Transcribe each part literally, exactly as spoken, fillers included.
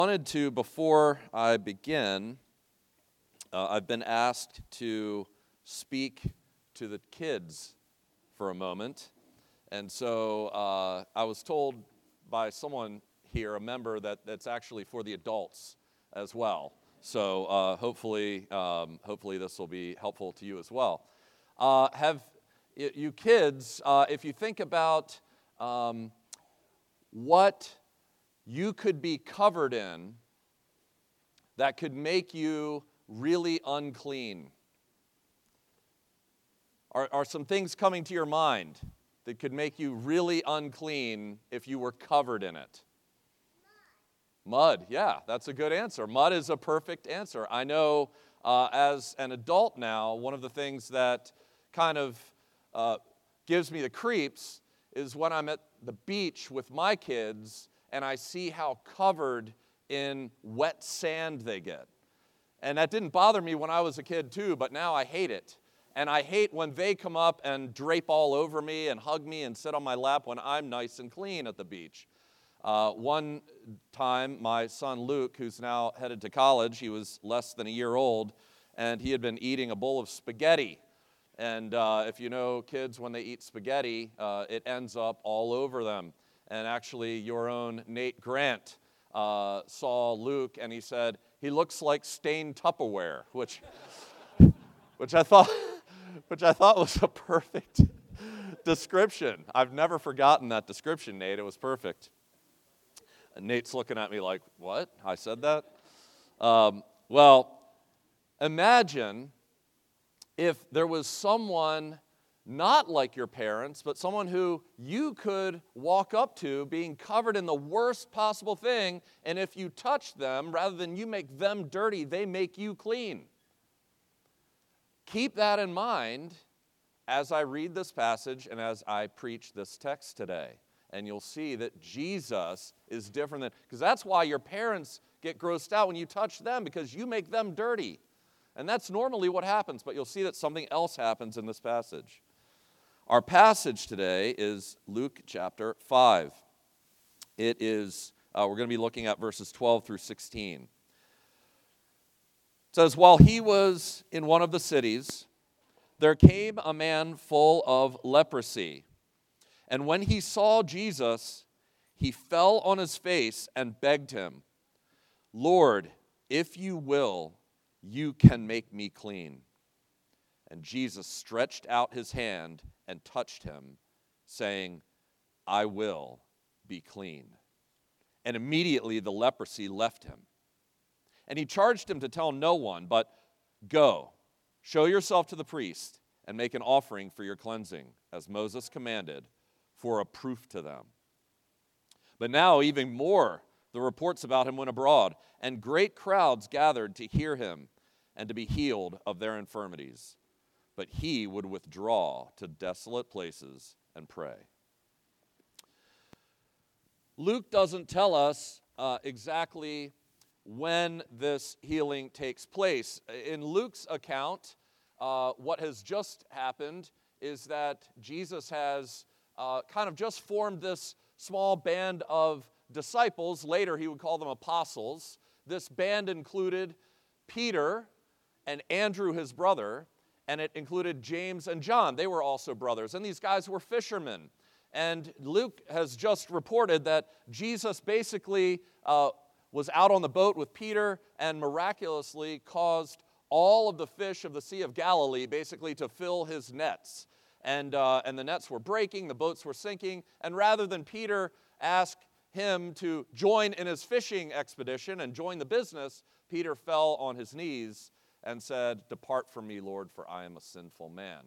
I wanted to, before I begin, uh, I've been asked to speak to the kids for a moment. And so uh, I was told by someone here, a member, that that's actually for the adults as well. So uh, hopefully, um, hopefully this will be helpful to you as well. Uh, have you kids, uh, if you think about um, what you could be covered in that could make you really unclean. Are, are some things coming to your mind that could make you really unclean if you were covered in it? Mud. Mud, yeah, that's a good answer. Mud is a perfect answer. I know uh, as an adult now, one of the things that kind of uh, gives me the creeps is when I'm at the beach with my kids and I see how covered in wet sand they get. And that didn't bother me when I was a kid too, but now I hate it. And I hate when they come up and drape all over me and hug me and sit on my lap when I'm nice and clean at the beach. Uh, one time, my son Luke, who's now headed to college, he was less than a year old, and he had been eating a bowl of spaghetti. And uh, if you know kids, when they eat spaghetti, uh, it ends up all over them. And actually, your own Nate Grant uh, saw Luke, and he said, he looks like stained Tupperware, which, which I thought, which I thought was a perfect description. I've never forgotten that description, Nate. It was perfect. And Nate's looking at me like, what? I said that? Um, well, imagine if there was someone not like your parents, but someone who you could walk up to being covered in the worst possible thing, and if you touch them, rather than you make them dirty, they make you clean. Keep that in mind as I read this passage and as I preach this text today. And you'll see that Jesus is different than, because that's why your parents get grossed out when you touch them, because you make them dirty. And that's normally what happens, but you'll see that something else happens in this passage. Our passage today is Luke chapter five. It is, uh, we're going to be looking at verses twelve through sixteen. It says, while he was in one of the cities, there came a man full of leprosy. And when he saw Jesus, he fell on his face and begged him, Lord, if you will, you can make me clean. And Jesus stretched out his hand and touched him, saying, I will be clean. And immediately the leprosy left him. And he charged him to tell no one, but go, show yourself to the priest, and make an offering for your cleansing, as Moses commanded, for a proof to them. But now even more, the reports about him went abroad, and great crowds gathered to hear him and to be healed of their infirmities. But he would withdraw to desolate places and pray. Luke doesn't tell us uh, exactly when this healing takes place. In Luke's account, uh, what has just happened is that Jesus has uh, kind of just formed this small band of disciples. Later, he would call them apostles. This band included Peter and Andrew, his brother, and it included James and John. They were also brothers, and these guys were fishermen. And Luke has just reported that Jesus basically uh, was out on the boat with Peter and miraculously caused all of the fish of the Sea of Galilee basically to fill his nets. And, uh, and the nets were breaking, the boats were sinking, and rather than Peter ask him to join in his fishing expedition and join the business, Peter fell on his knees and said, depart from me, Lord, for I am a sinful man.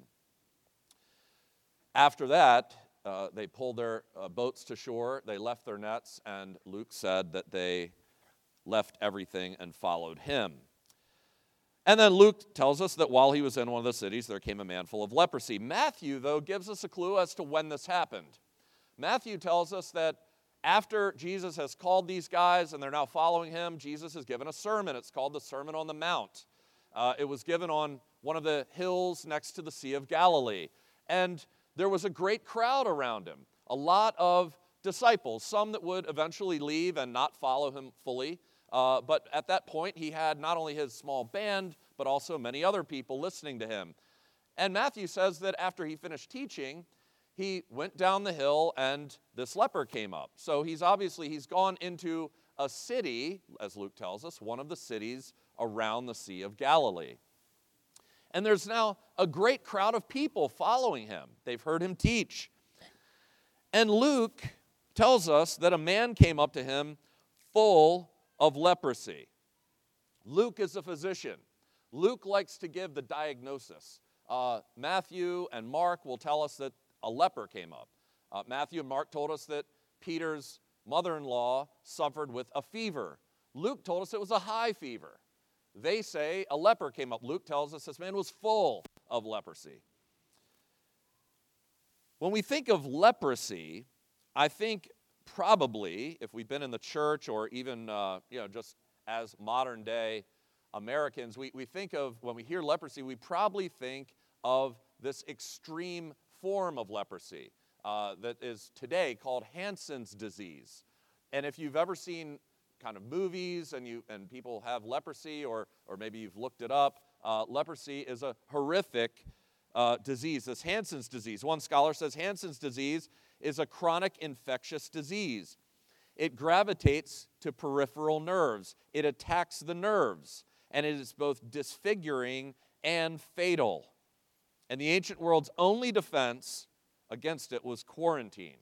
After that, uh, they pulled their uh, boats to shore, they left their nets, and Luke said that they left everything and followed him. And then Luke tells us that while he was in one of the cities, there came a man full of leprosy. Matthew, though, gives us a clue as to when this happened. Matthew tells us that after Jesus has called these guys and they're now following him, Jesus has given a sermon. It's called the Sermon on the Mount. Uh, it was given on one of the hills next to the Sea of Galilee. And there was a great crowd around him, a lot of disciples, some that would eventually leave and not follow him fully, Uh, but at that point, he had not only his small band, but also many other people listening to him. And Matthew says that after he finished teaching, he went down the hill and this leper came up. So he's obviously, he's gone into a city, as Luke tells us, one of the cities around the Sea of Galilee. And there's now a great crowd of people following him. They've heard him teach. And Luke tells us that a man came up to him full of leprosy. Luke is a physician. Luke likes to give the diagnosis. Uh, Matthew and Mark will tell us that a leper came up. Uh, Matthew and Mark told us that Peter's mother-in-law suffered with a fever. Luke told us it was a high fever. They say a leper came up. Luke tells us this man was full of leprosy. When we think of leprosy, I think probably, if we've been in the church or even uh, you know, just as modern day Americans, we, we think of, when we hear leprosy, we probably think of this extreme form of leprosy uh, that is today called Hansen's disease. And if you've ever seen kind of movies and you and people have leprosy, or or maybe you've looked it up, uh, leprosy is a horrific uh, disease. This Hansen's disease. One scholar says Hansen's disease is a chronic infectious disease. It gravitates to peripheral nerves. It attacks the nerves, and it is both disfiguring and fatal. And the ancient world's only defense against it was quarantine.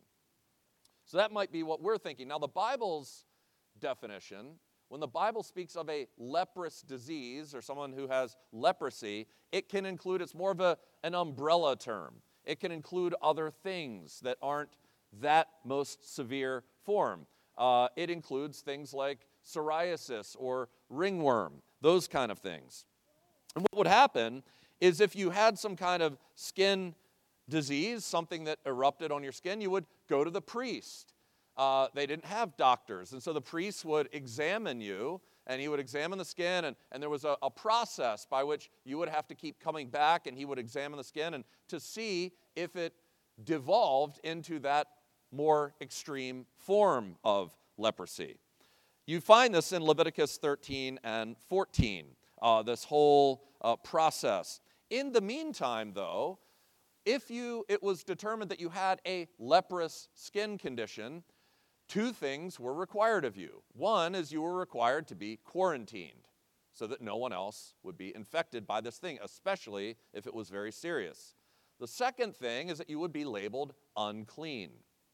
So that might be what we're thinking. Now, the Bible's definition, when the Bible speaks of a leprous disease or someone who has leprosy, it can include, it's more of a, an umbrella term. It can include other things that aren't that most severe form. Uh, it includes things like psoriasis or ringworm, those kind of things. And what would happen is if you had some kind of skin disease, something that erupted on your skin, you would go to the priest. Uh, they didn't have doctors, and so the priest would examine you, and he would examine the skin, and, and there was a, a process by which you would have to keep coming back, and he would examine the skin and to see if it devolved into that more extreme form of leprosy. You find this in Leviticus thirteen and fourteen, uh, this whole uh, process. In the meantime, though, if you it was determined that you had a leprous skin condition, two things were required of you. One is you were required to be quarantined so that no one else would be infected by this thing, especially if it was very serious. The second thing is that you would be labeled unclean.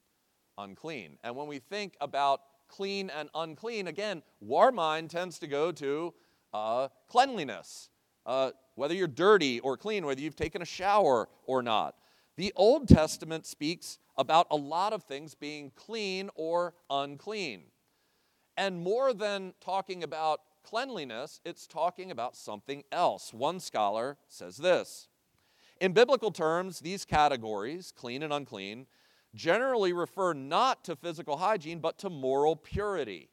Unclean. And when we think about clean and unclean, again, our mind tends to go to uh, cleanliness, uh, whether you're dirty or clean, whether you've taken a shower or not. The Old Testament speaks about a lot of things being clean or unclean. And more than talking about cleanliness, it's talking about something else. One scholar says this: in biblical terms, these categories, clean and unclean, generally refer not to physical hygiene, but to moral purity.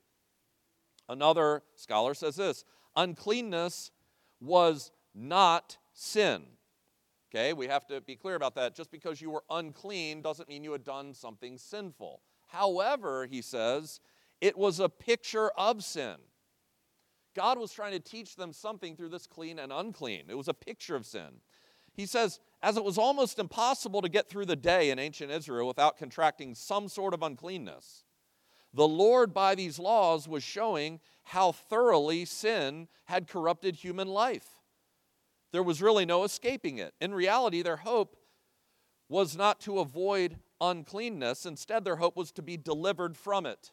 Another scholar says this: uncleanness was not sin. Okay, we have to be clear about that. Just because you were unclean doesn't mean you had done something sinful. However, he says, it was a picture of sin. God was trying to teach them something through this clean and unclean. It was a picture of sin. He says, as it was almost impossible to get through the day in ancient Israel without contracting some sort of uncleanness, the Lord, by these laws, was showing how thoroughly sin had corrupted human life. There was really no escaping it. In reality, their hope was not to avoid uncleanness. Instead, their hope was to be delivered from it.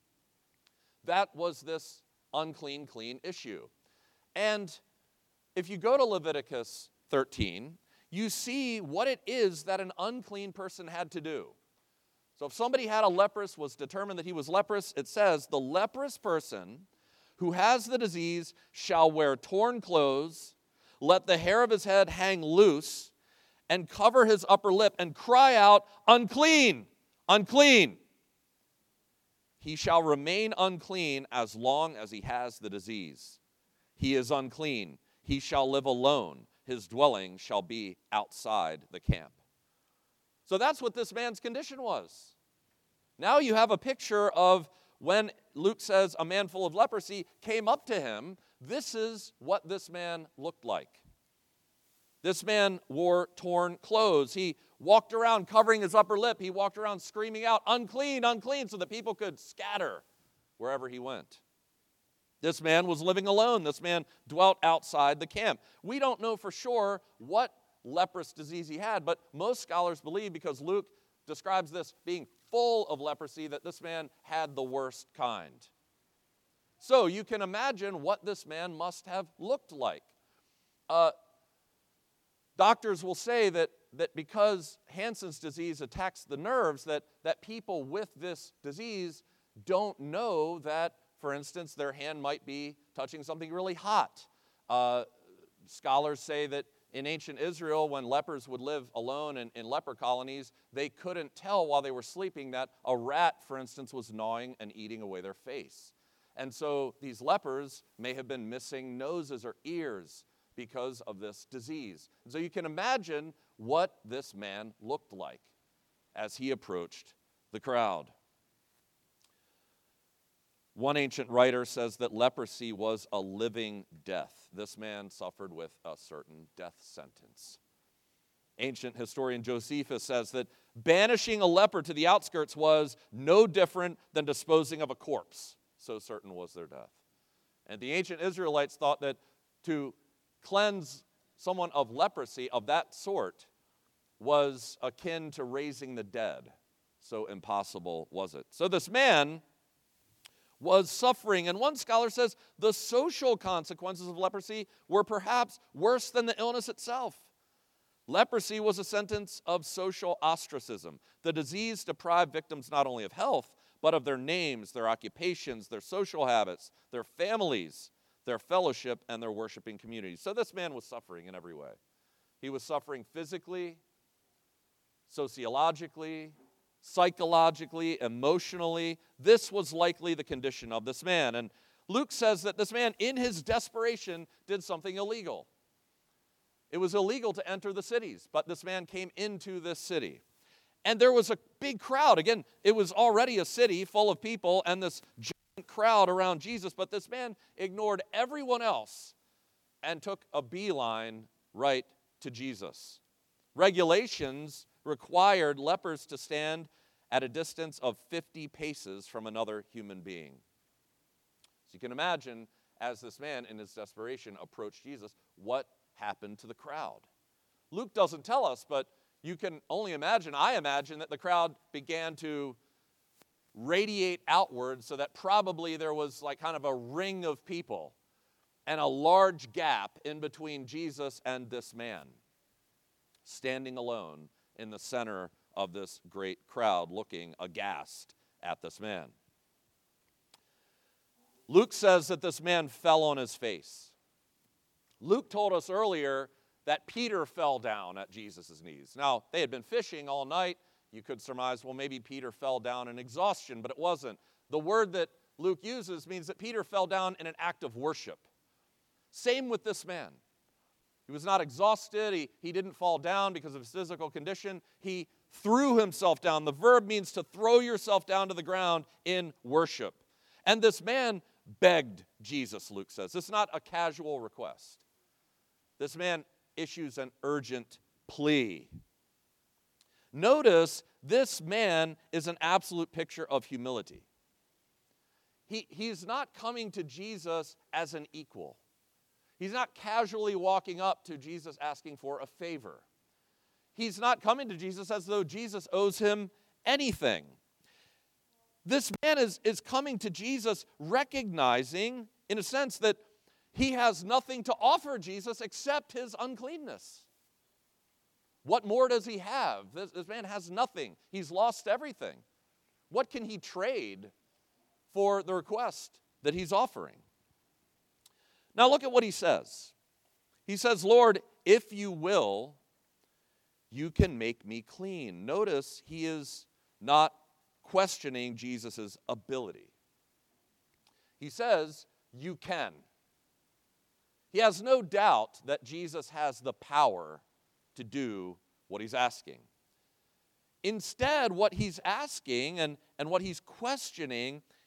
That was this unclean, clean issue. And if you go to Leviticus thirteen, you see what it is that an unclean person had to do. So if somebody had a leprous, was determined that he was leprous, it says, the leprous person who has the disease shall wear torn clothes, let the hair of his head hang loose, and cover his upper lip, and cry out, unclean, unclean. He shall remain unclean as long as he has the disease. He is unclean. He shall live alone. His dwelling shall be outside the camp. So that's what this man's condition was. Now you have a picture of when Luke says a man full of leprosy came up to him, this is what this man looked like. This man wore torn clothes. He walked around covering his upper lip. He walked around screaming out, unclean, unclean, so that people could scatter wherever he went. This man was living alone. This man dwelt outside the camp. We don't know for sure what leprous disease he had, but most scholars believe, because Luke describes this being full of leprosy, that this man had the worst kind. So you can imagine what this man must have looked like. Uh, doctors will say that, that because Hansen's disease attacks the nerves, that, that people with this disease don't know that, for instance, their hand might be touching something really hot. Uh, scholars say that in ancient Israel, when lepers would live alone in, in leper colonies, they couldn't tell while they were sleeping that a rat, for instance, was gnawing and eating away their face. And so these lepers may have been missing noses or ears because of this disease. And so you can imagine what this man looked like as he approached the crowd. One ancient writer says that leprosy was a living death. This man suffered with a certain death sentence. Ancient historian Josephus says that banishing a leper to the outskirts was no different than disposing of a corpse. So certain was their death. And the ancient Israelites thought that to cleanse someone of leprosy of that sort was akin to raising the dead. So impossible was it. So this man was suffering. And one scholar says the social consequences of leprosy were perhaps worse than the illness itself. Leprosy was a sentence of social ostracism. The disease deprived victims not only of health, but of their names, their occupations, their social habits, their families, their fellowship, and their worshiping communities. So this man was suffering in every way. He was suffering physically, sociologically, psychologically, emotionally. This was likely the condition of this man. And Luke says that this man, in his desperation, did something illegal. It was illegal to enter the cities, but this man came into this city. And there was a big crowd. Again, it was already a city full of people and this giant crowd around Jesus, but this man ignored everyone else and took a beeline right to Jesus. Regulations required lepers to stand at a distance of fifty paces from another human being. So you can imagine, as this man in his desperation approached Jesus, what happened to the crowd. Luke doesn't tell us, but you can only imagine, I imagine, that the crowd began to radiate outward so that probably there was like kind of a ring of people and a large gap in between Jesus and this man, standing alone in the center of this great crowd, looking aghast at this man. Luke says that this man fell on his face. Luke told us earlier that Peter fell down at Jesus' knees. Now, they had been fishing all night. You could surmise, well, maybe Peter fell down in exhaustion, but it wasn't. The word that Luke uses means that Peter fell down in an act of worship. Same with this man. He was not exhausted. He, he didn't fall down because of his physical condition. He threw himself down. The verb means to throw yourself down to the ground in worship. And this man begged Jesus, Luke says. This is not a casual request. This man issues an urgent plea. Notice this man is an absolute picture of humility. He, he's not coming to Jesus as an equal. He's not casually walking up to Jesus asking for a favor. He's not coming to Jesus as though Jesus owes him anything. This man is, is coming to Jesus recognizing, in a sense, that he has nothing to offer Jesus except his uncleanness. What more does he have? This, this man has nothing. He's lost everything. What can he trade for the request that he's offering? Now look at what he says. He says, Lord, if you will, you can make me clean. Notice he is not questioning Jesus' ability. He says, you can. He has no doubt that Jesus has the power to do what he's asking. Instead, what he's asking and, and what he's questioning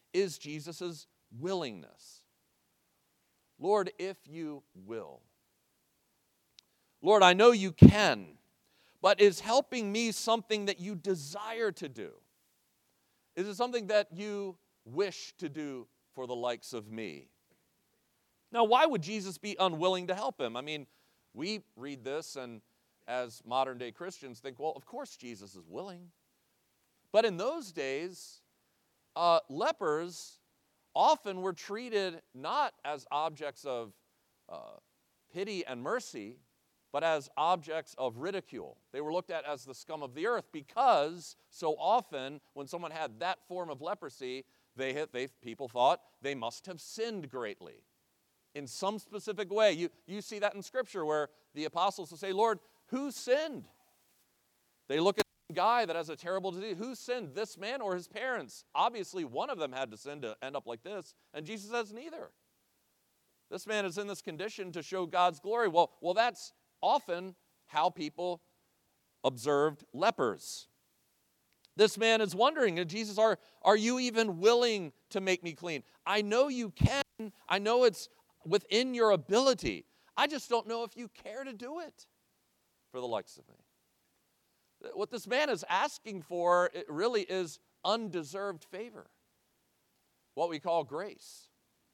is Jesus' willingness. Lord, if you will. Lord, I know you can, but is helping me something that you desire to do? Is it something that you wish to do for the likes of me? Now, why would Jesus be unwilling to help him? I mean, we read this and as modern-day Christians think, well, of course Jesus is willing. But in those days, uh, lepers often were treated not as objects of uh, pity and mercy, but as objects of ridicule. They were looked at as the scum of the earth because so often when someone had that form of leprosy, they, had, they people thought they must have sinned greatly in some specific way. You, you see that in Scripture where the apostles will say, Lord, who sinned? They look at a guy that has a terrible disease. Who sinned, this man or his parents? Obviously, one of them had to sin to end up like this, and Jesus says neither. This man is in this condition to show God's glory. Well, well, that's often how people observed lepers. This man is wondering, Jesus, are, are you even willing to make me clean? I know you can. I know it's within your ability. I just don't know if you care to do it for the likes of me. What this man is asking for, it really is undeserved favor, what we call grace.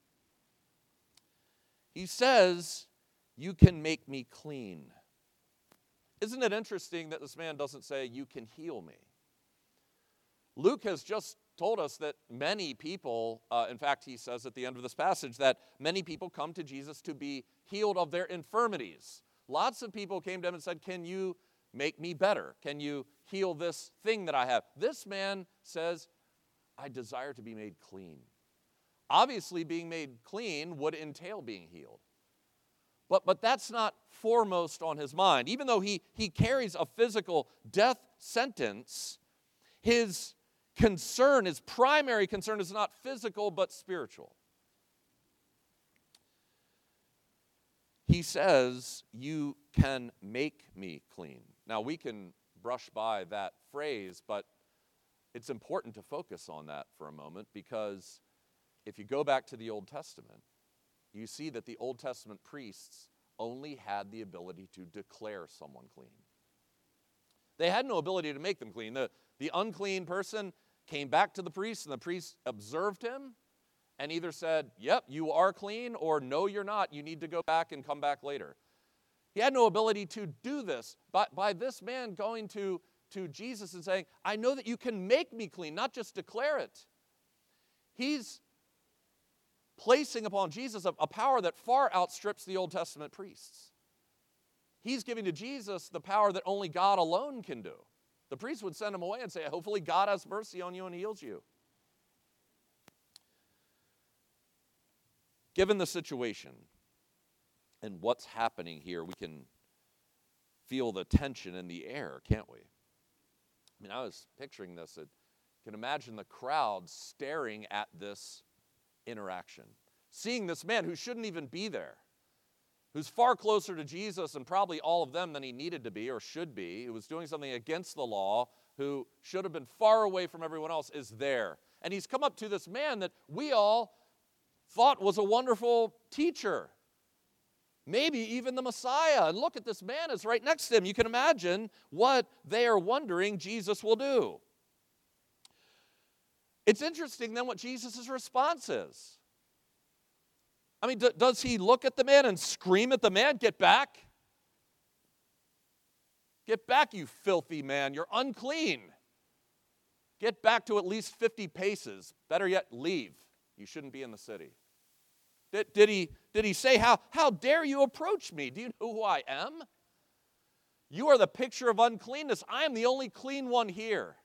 He says, you can make me clean. Isn't it interesting that this man doesn't say, you can heal me? Luke has just told us that many people, uh, in fact, he says at the end of this passage, that many people come to Jesus to be healed of their infirmities. Lots of people came to him and said, can you make me better? Can you heal this thing that I have? This man says, I desire to be made clean. Obviously, being made clean would entail being healed. But, but that's not foremost on his mind. Even though he, he carries a physical death sentence, his concern, his primary concern is not physical but spiritual. He says, you can make me clean. Now, we can brush by that phrase, but it's important to focus on that for a moment because if you go back to the Old Testament, you see that the Old Testament priests only had the ability to declare someone clean. They had no ability to make them clean. The, the unclean person came back to the priest, and the priest observed him and either said, yep, you are clean, or no, you're not. You need to go back and come back later. He had no ability to do this. But by this man going to, to Jesus and saying, I know that you can make me clean, not just declare it. He's placing upon Jesus a, a power that far outstrips the Old Testament priests. He's giving to Jesus the power that only God alone can do. The priest would send him away and say, hopefully God has mercy on you and heals you. Given the situation and what's happening here, we can feel the tension in the air, can't we? I mean, I was picturing this. I can imagine the crowd staring at this interaction, seeing this man who shouldn't even be there, who's far closer to Jesus and probably all of them than he needed to be or should be, who was doing something against the law, who should have been far away from everyone else, is there. And he's come up to this man that we all thought was a wonderful teacher, maybe even the Messiah. And look at this man is right next to him. You can imagine what they are wondering Jesus will do. It's interesting then what Jesus' response is. I mean, d- does he look at the man and scream at the man, get back? Get back, you filthy man. You're unclean. Get back to at least fifty paces. Better yet, leave. You shouldn't be in the city. Did, did, he, did he say, how, how dare you approach me? Do you know who I am? You are the picture of uncleanness. I am the only clean one here.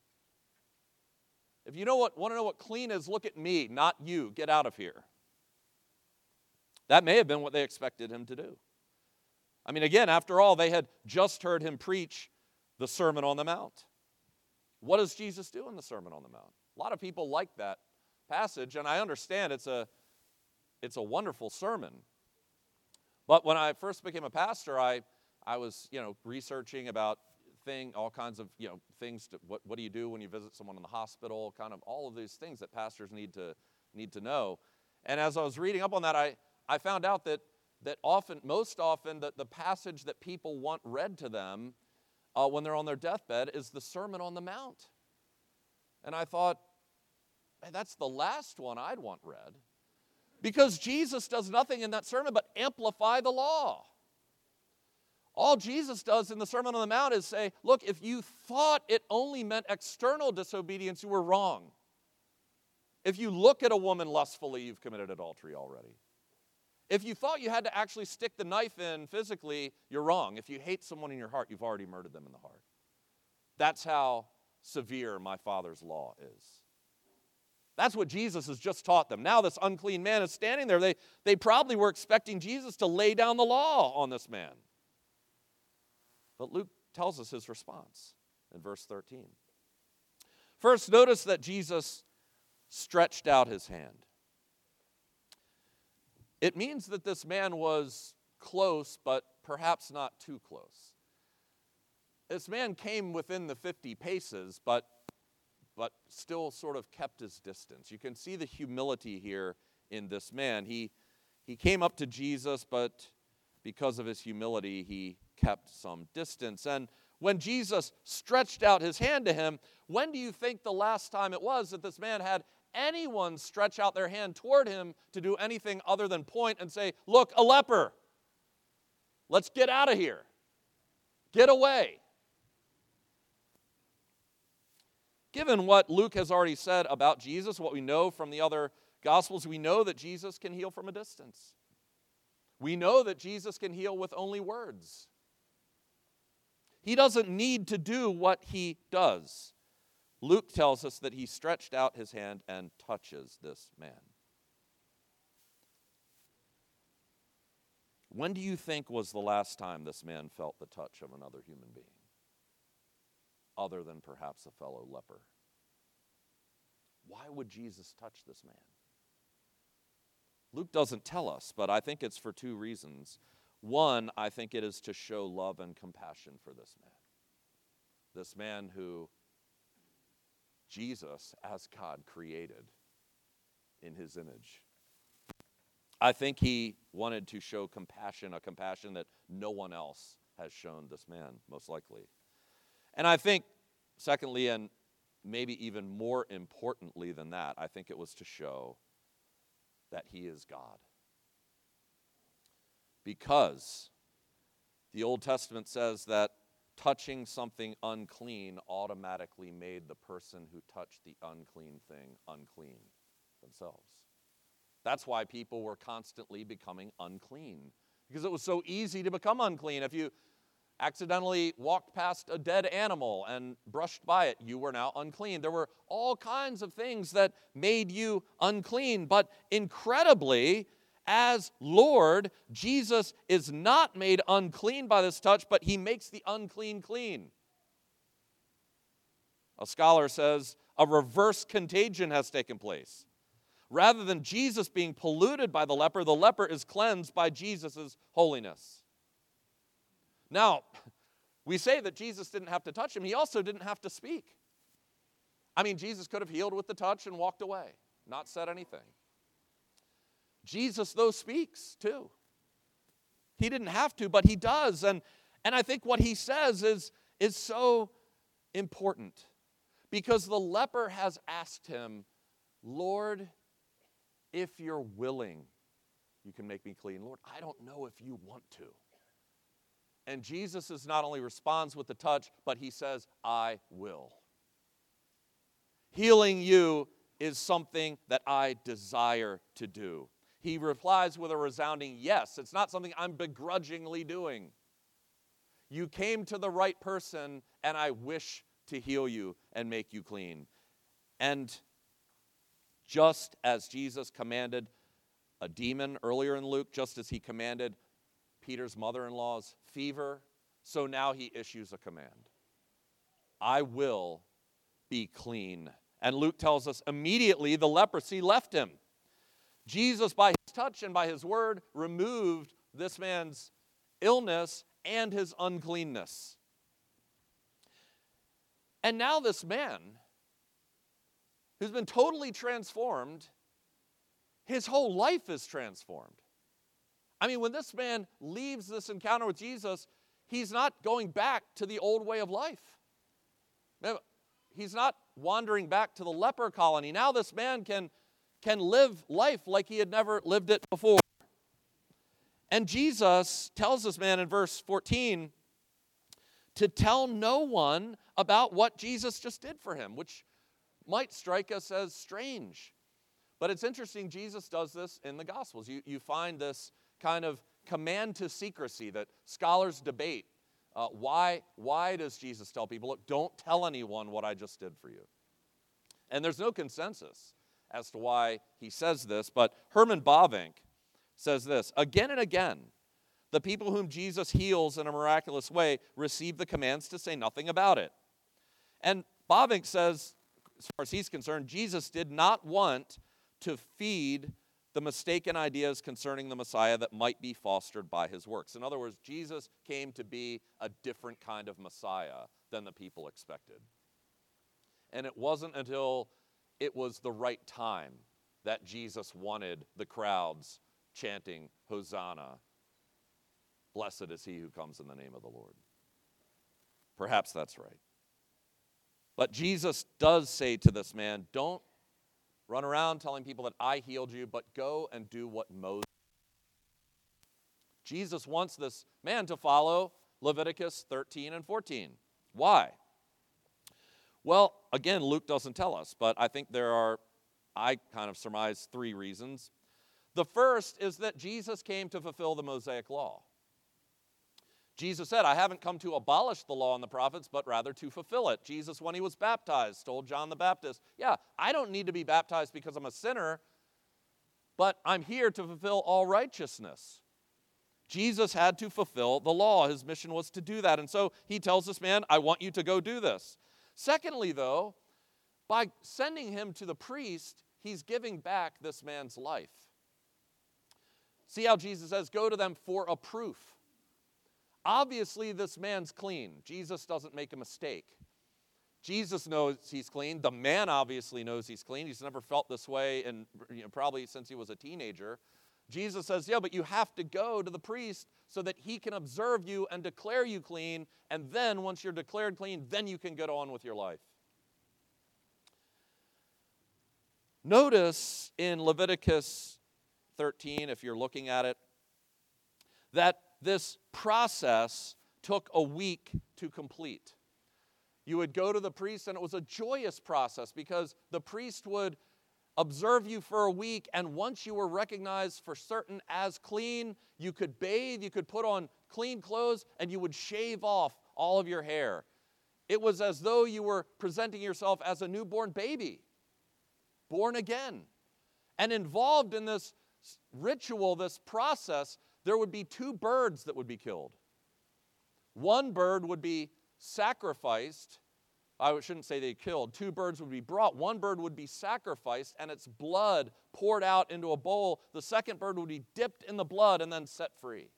If you know what, want to know what clean is, look at me, not you. Get out of here. That may have been what they expected him to do. I mean, again, after all, they had just heard him preach the Sermon on the Mount. What does Jesus do in the Sermon on the Mount? A lot of people like that passage, and I understand it's a, it's a wonderful sermon. But when I first became a pastor, I, I was, you know, researching about thing, all kinds of, you know, things. To, what, what do you do when you visit someone in the hospital? Kind of all of these things that pastors need to need to know. And as I was reading up on that, I, I found out that that often, most often, that the passage that people want read to them uh, when they're on their deathbed is the Sermon on the Mount. And I thought, hey, that's the last one I'd want read. Because Jesus does nothing in that sermon but amplify the law. All Jesus does in the Sermon on the Mount is say, look, if you thought it only meant external disobedience, you were wrong. If you look at a woman lustfully, you've committed adultery already. If you thought you had to actually stick the knife in physically, you're wrong. If you hate someone in your heart, you've already murdered them in the heart. That's how severe my Father's law is. That's what Jesus has just taught them. Now this unclean man is standing there. They, they probably were expecting Jesus to lay down the law on this man. But Luke tells us his response in verse thirteen. First, notice that Jesus stretched out his hand. It means that this man was close, but perhaps not too close. This man came within the fifty paces, but, but still sort of kept his distance. You can see the humility here in this man. He, he came up to Jesus, but because of his humility, he kept some distance. And when Jesus stretched out his hand to him, when do you think the last time it was that this man had anyone stretch out their hand toward him to do anything other than point and say, look, a leper. Let's get out of here. Get away. Given what Luke has already said about Jesus, what we know from the other Gospels, we know that Jesus can heal from a distance. We know that Jesus can heal with only words. He doesn't need to do what he does. Luke tells us that he stretched out his hand and touches this man. When do you think was the last time this man felt the touch of another human being, other than perhaps a fellow leper? Why would Jesus touch this man? Luke doesn't tell us, but I think it's for two reasons. One, I think it is to show love and compassion for this man. This man who Jesus, as God, created in his image. I think he wanted to show compassion, a compassion that no one else has shown this man, most likely. And I think, secondly, and maybe even more importantly than that, I think it was to show that he is God. Because the Old Testament says that touching something unclean automatically made the person who touched the unclean thing unclean themselves. That's why people were constantly becoming unclean, because it was so easy to become unclean. If you accidentally walked past a dead animal and brushed by it, you were now unclean. There were all kinds of things that made you unclean, but incredibly, as Lord, Jesus is not made unclean by this touch, but he makes the unclean clean. A scholar says a reverse contagion has taken place. Rather than Jesus being polluted by the leper, the leper is cleansed by Jesus' holiness. Now, we say that Jesus didn't have to touch him. He also didn't have to speak. I mean, Jesus could have healed with the touch and walked away, not said anything. Jesus, though, speaks too. He didn't have to, but he does. And, and I think what he says is, is so important, because the leper has asked him, Lord, if you're willing, you can make me clean. Lord, I don't know if you want to. And Jesus is not only responds with the touch, but he says, I will. Healing you is something that I desire to do. He replies with a resounding yes. It's not something I'm begrudgingly doing. You came to the right person, and I wish to heal you and make you clean. And just as Jesus commanded a demon earlier in Luke, just as he commanded Peter's mother-in-law's fever, so now he issues a command. I will be clean. And Luke tells us immediately the leprosy left him. Jesus, by his touch and by his word, removed this man's illness and his uncleanness. And now this man, who's been totally transformed, his whole life is transformed. I mean, when this man leaves this encounter with Jesus, he's not going back to the old way of life. He's not wandering back to the leper colony. Now this man can, can live life like he had never lived it before. And Jesus tells this man in verse fourteen to tell no one about what Jesus just did for him, which might strike us as strange. But it's interesting, Jesus does this in the Gospels. You, you find this kind of command to secrecy that scholars debate. Uh, why, why does Jesus tell people, look, don't tell anyone what I just did for you? And there's no consensus as to why he says this, but Herman Bavinck says this: again and again, the people whom Jesus heals in a miraculous way receive the commands to say nothing about it. And Bavinck says, as far as he's concerned, Jesus did not want to feed the mistaken ideas concerning the Messiah that might be fostered by his works. In other words, Jesus came to be a different kind of Messiah than the people expected. And it wasn't until it was the right time that Jesus wanted the crowds chanting, Hosanna, blessed is he who comes in the name of the Lord. Perhaps that's right. But Jesus does say to this man, don't run around telling people that I healed you, but go and do what Moses. Jesus wants this man to follow Leviticus thirteen and fourteen. Why? Well, again, Luke doesn't tell us, but I think there are, I kind of surmise three reasons. The first is that Jesus came to fulfill the Mosaic law. Jesus said, I haven't come to abolish the law and the prophets, but rather to fulfill it. Jesus, when he was baptized, told John the Baptist, yeah, I don't need to be baptized because I'm a sinner, but I'm here to fulfill all righteousness. Jesus had to fulfill the law. His mission was to do that. And so he tells this man, I want you to go do this. Secondly, though, by sending him to the priest, he's giving back this man's life. See how Jesus says, go to them for a proof. Obviously, this man's clean. Jesus doesn't make a mistake. Jesus knows he's clean. The man obviously knows he's clean. He's never felt this way, and you know, probably since he was a teenager. Jesus says, yeah, but you have to go to the priest so that he can observe you and declare you clean, and then once you're declared clean, then you can get on with your life. Notice in Leviticus thirteen, if you're looking at it, that this process took a week to complete. You would go to the priest, and it was a joyous process because the priest would observe you for a week, and once you were recognized for certain as clean, you could bathe, you could put on clean clothes, and you would shave off all of your hair. It was as though you were presenting yourself as a newborn baby, born again. And involved in this ritual, this process, there would be two birds that would be killed. One bird would be sacrificed. I shouldn't say they killed. Two birds would be brought. One bird would be sacrificed, and its blood poured out into a bowl. The second bird would be dipped in the blood and then set free.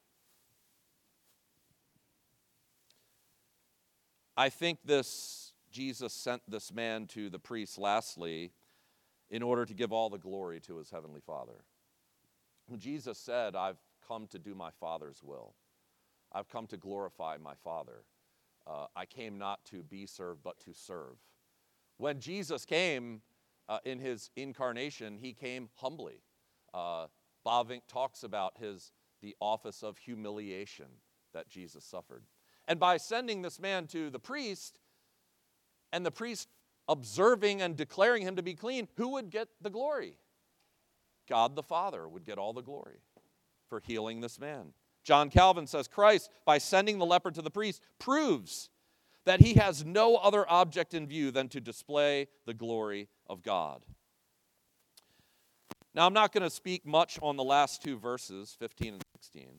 I think this, Jesus sent this man to the priest, lastly, in order to give all the glory to his heavenly Father. Jesus said, I've come to do my Father's will. I've come to glorify my Father. Uh, I came not to be served, but to serve. When Jesus came uh, in his incarnation, he came humbly. Uh, Bavinck talks about his the office of humiliation that Jesus suffered. And by sending this man to the priest, and the priest observing and declaring him to be clean, who would get the glory? God the Father would get all the glory for healing this man. John Calvin says, Christ, by sending the leper to the priest, proves that he has no other object in view than to display the glory of God. Now, I'm not going to speak much on the last two verses, fifteen and sixteen.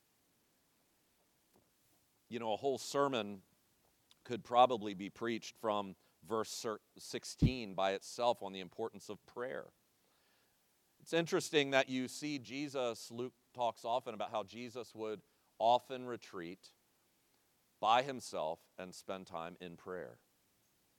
You know, a whole sermon could probably be preached from verse sixteen by itself on the importance of prayer. It's interesting that you see Jesus, Luke talks often about how Jesus would often retreat by himself and spend time in prayer.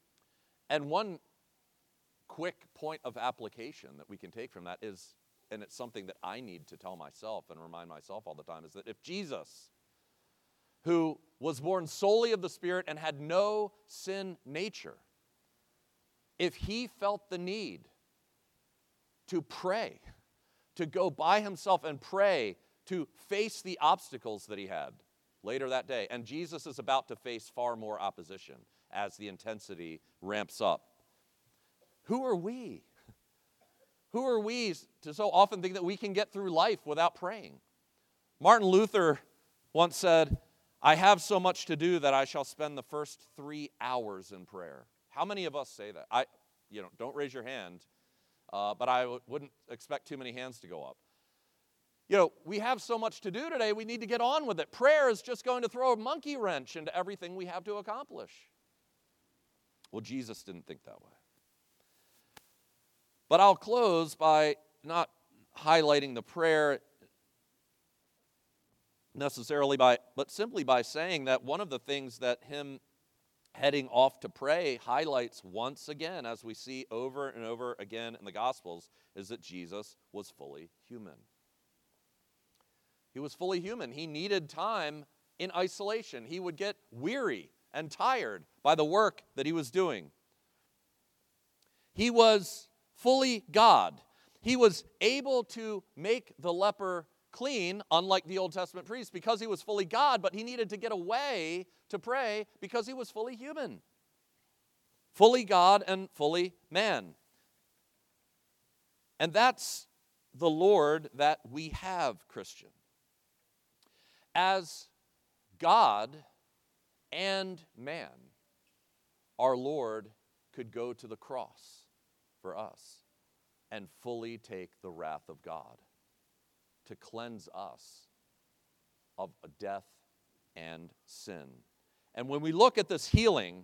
And one quick point of application that we can take from that is, and it's something that I need to tell myself and remind myself all the time, is that if Jesus, who was born solely of the Spirit and had no sin nature, if he felt the need to pray, to go by himself and pray, to face the obstacles that he had later that day, and Jesus is about to face far more opposition as the intensity ramps up, who are we? Who are we to so often think that we can get through life without praying? Martin Luther once said, "I have so much to do that I shall spend the first three hours in prayer." How many of us say that? I, you know, don't raise your hand, uh, but I w- wouldn't expect too many hands to go up. You know, we have so much to do today, we need to get on with it. Prayer is just going to throw a monkey wrench into everything we have to accomplish. Well, Jesus didn't think that way. But I'll close by not highlighting the prayer necessarily, by, but simply by saying that one of the things that him heading off to pray highlights once again, as we see over and over again in the Gospels, is that Jesus was fully human. He was fully human. He needed time in isolation. He would get weary and tired by the work that he was doing. He was fully God. He was able to make the leper clean, unlike the Old Testament priest, because he was fully God, but he needed to get away to pray because he was fully human. Fully God and fully man. And that's the Lord that we have, Christian. As God and man, our Lord could go to the cross for us and fully take the wrath of God to cleanse us of death and sin. And when we look at this healing,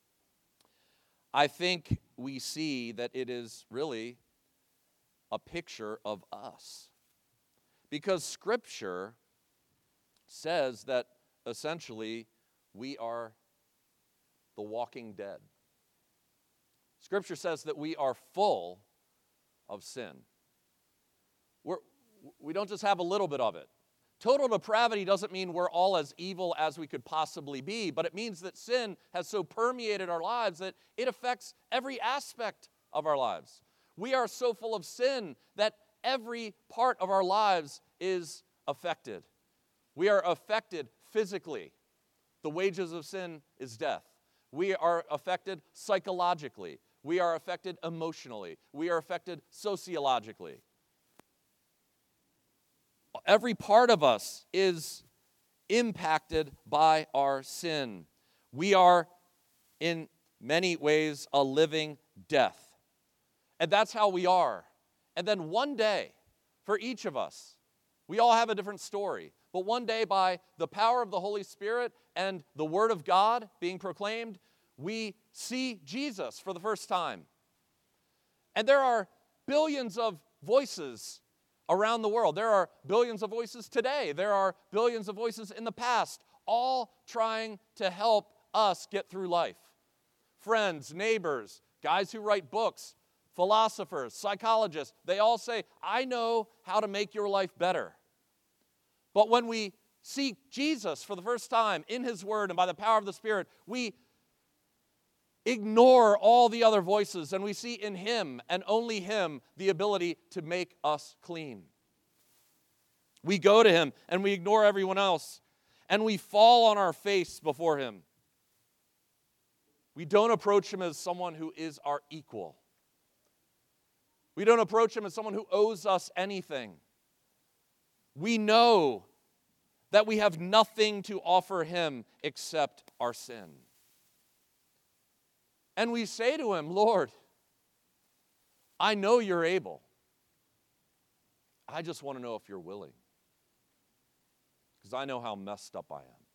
I think we see that it is really a picture of us. Because Scripture says that essentially we are the walking dead. Scripture says that we are full of sin. We're, we don't just have a little bit of it. Total depravity doesn't mean we're all as evil as we could possibly be, but it means that sin has so permeated our lives that it affects every aspect of our lives. We are so full of sin that every part of our lives is affected. We are affected physically. The wages of sin is death. We are affected psychologically. We are affected emotionally. We are affected sociologically. Every part of us is impacted by our sin. We are, in many ways, a living death. And that's how we are. And then one day, for each of us, we all have a different story. But one day, by the power of the Holy Spirit and the Word of God being proclaimed, we see Jesus for the first time. And there are billions of voices around the world. There are billions of voices today. There are billions of voices in the past, all trying to help us get through life. Friends, neighbors, guys who write books, philosophers, psychologists, they all say, I know how to make your life better. But when we see Jesus for the first time in His Word and by the power of the Spirit, we ignore all the other voices, and we see in Him and only Him the ability to make us clean. We go to Him and we ignore everyone else, and we fall on our face before Him. We don't approach Him as someone who is our equal. We don't approach Him as someone who owes us anything. We know that we have nothing to offer Him except our sin. And we say to Him, Lord, I know You're able. I just want to know if You're willing. Because I know how messed up I am.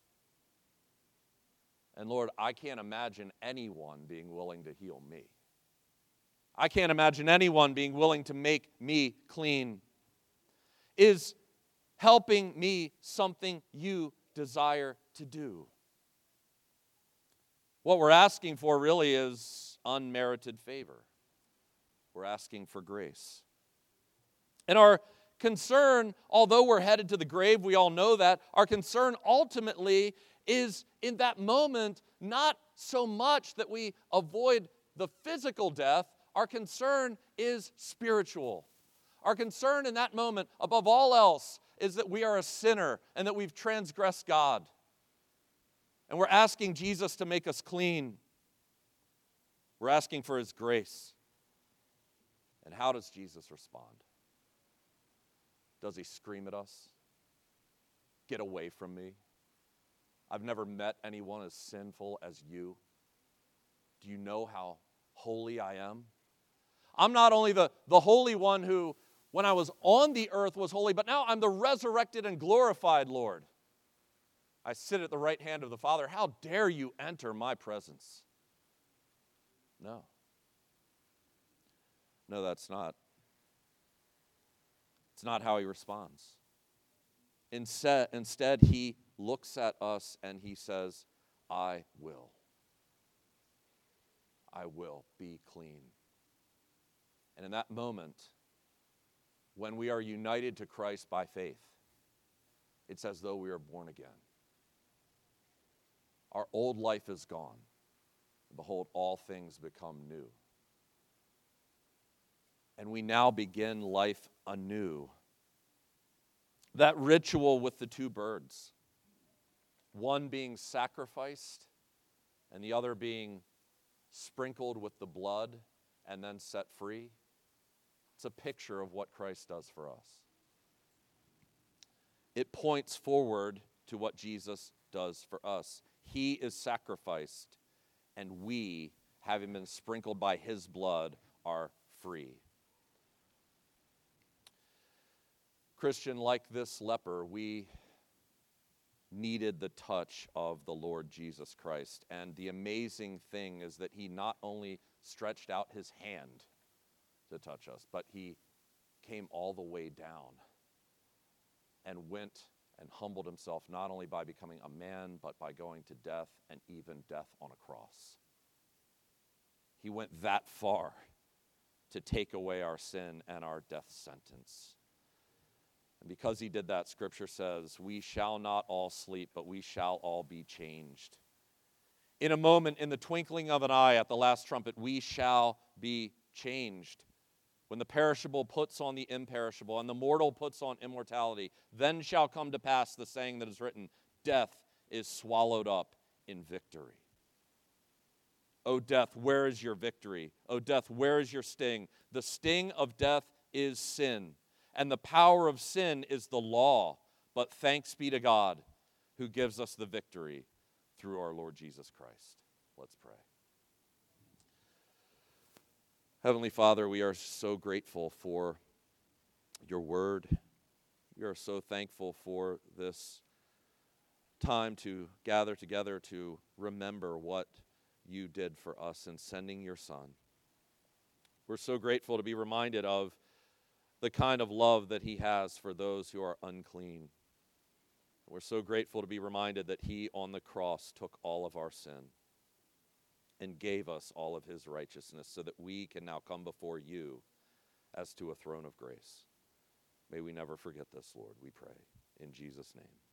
And Lord, I can't imagine anyone being willing to heal me. I can't imagine anyone being willing to make me clean. Is helping me something You desire to do? What we're asking for really is unmerited favor. We're asking for grace. And our concern, although we're headed to the grave, we all know that, our concern ultimately is in that moment not so much that we avoid the physical death. Our concern is spiritual. Our concern in that moment, above all else, is that we are a sinner and that we've transgressed God. And we're asking Jesus to make us clean. We're asking for his grace. And how does Jesus respond? Does he scream at us? Get away from me. I've never met anyone as sinful as you. Do you know how holy I am? I'm not only the, the holy one who, when I was on the earth, was holy, but now I'm the resurrected and glorified Lord. I sit at the right hand of the Father. How dare you enter my presence? No. No, that's not. It's not how he responds. Instead, instead, he looks at us and he says, I will. I will be clean. And in that moment, when we are united to Christ by faith, it's as though we are born again. Our old life is gone. Behold, all things become new. And we now begin life anew. That ritual with the two birds, one being sacrificed and the other being sprinkled with the blood and then set free, it's a picture of what Christ does for us. It points forward to what Jesus does for us. He is sacrificed, and we, having been sprinkled by his blood, are free. Christian, like this leper, we needed the touch of the Lord Jesus Christ. And the amazing thing is that he not only stretched out his hand to touch us, but he came all the way down and went and humbled himself, not only by becoming a man, but by going to death, and even death on a cross. He went that far to take away our sin and our death sentence. And because he did that, Scripture says, we shall not all sleep, but we shall all be changed. In a moment, in the twinkling of an eye at the last trumpet, we shall be changed. When the perishable puts on the imperishable, and the mortal puts on immortality, then shall come to pass the saying that is written, death is swallowed up in victory. O death, where is your victory? O death, where is your sting? The sting of death is sin, and the power of sin is the law. But thanks be to God who gives us the victory through our Lord Jesus Christ. Let's pray. Heavenly Father, we are so grateful for your word. We are so thankful for this time to gather together to remember what you did for us in sending your Son. We're so grateful to be reminded of the kind of love that he has for those who are unclean. We're so grateful to be reminded that he on the cross took all of our sin and gave us all of his righteousness so that we can now come before you as to a throne of grace. May we never forget this, Lord, we pray. In Jesus' name.